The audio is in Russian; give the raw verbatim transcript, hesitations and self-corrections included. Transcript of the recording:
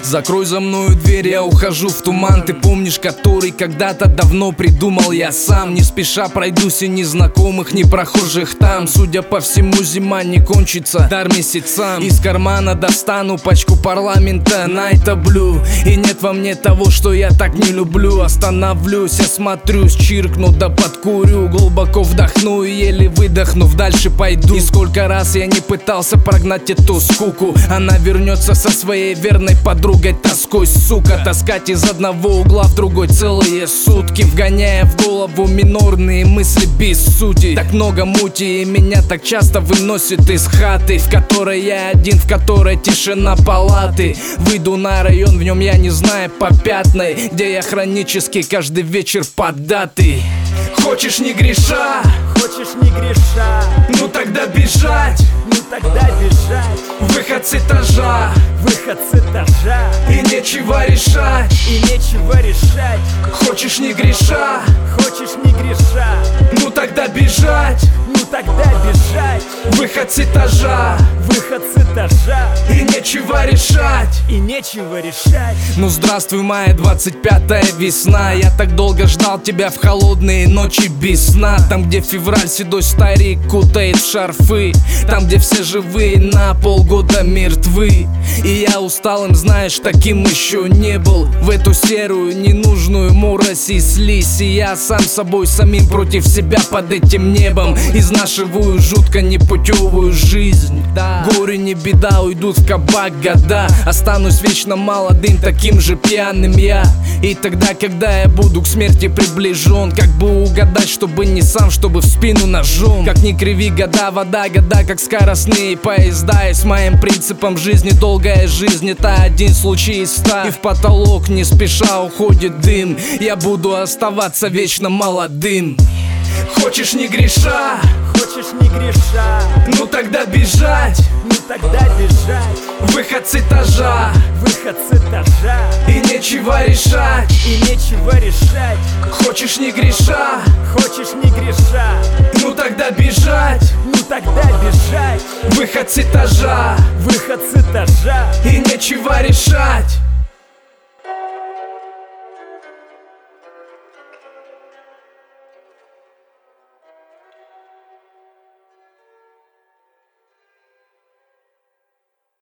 Закрой за мною дверь, я ухожу в туман. Ты помнишь, который когда-то давно придумал я сам. Не спеша пройдусь и незнакомых, не прохожих там. Судя по всему, зима не кончится дар месяцам. Из кармана достану пачку парламента Night Blue. И нет во мне того, что я так не люблю. Остановлюсь, осмотрюсь, чиркну да подкурю. Глубоко вдохну и еле выдохнув, дальше пойду. И сколько раз я не пытался прогнать эту скуку. Она вернется со своей верной подругой тоской, сука. Таскать из одного угла в другой целые сутки, вгоняя в голову минорные мысли без сути. Так много мути и меня так часто выносит из хаты, в которой я один, в которой тишина палаты. Выйду на район, в нем я не знаю попятной, где я хронически каждый вечер поддатый. Хочешь не греша, хочешь не греша, ну тогда бежать, ну тогда бежать. Выход с этажа, выход с этажа, и нечего решать, и нечего решать. Хочешь не греша, хочешь не греша, ну тогда бежать, ну тогда бежать. Выход с этажа, выход с этажа, и нечего решать, и нечего решать. Ну здравствуй, моя двадцать пятая весна. Я так долго ждал тебя в холодные ночи без сна. Там, где февраль седой старик кутает в шарфы, там, где все живые на полгода мертвы. И я усталым, знаешь, таким еще не был. В эту серую, ненужную морось и слизь. И я сам собой, самим против себя под этим небом изнашиваю жутко непутевую жизнь. Горе не беда, уйдут в кабак года. Останусь вечно молодым, таким же пьяным я. И тогда, когда я буду к смерти приближен, как бы угадать, чтобы не сам, чтобы в спину ножом. Как ни криви года, вода, года, как скоростные поезда. И с моим принципом жизни долгая жизнь — это один случай из ста. И в потолок не спеша уходит дым. Я буду оставаться вечно молодым. Хочешь не греша, хочешь не греша, ну тогда бежать, ну тогда бежать. Выход с этажа, выход с этажа, и нечего решать, и нечего решать. Хочешь не греша, хочешь не греша, ну тогда бежать, ну тогда бежать. Выход с этажа, выход с этажа, и нечего решать.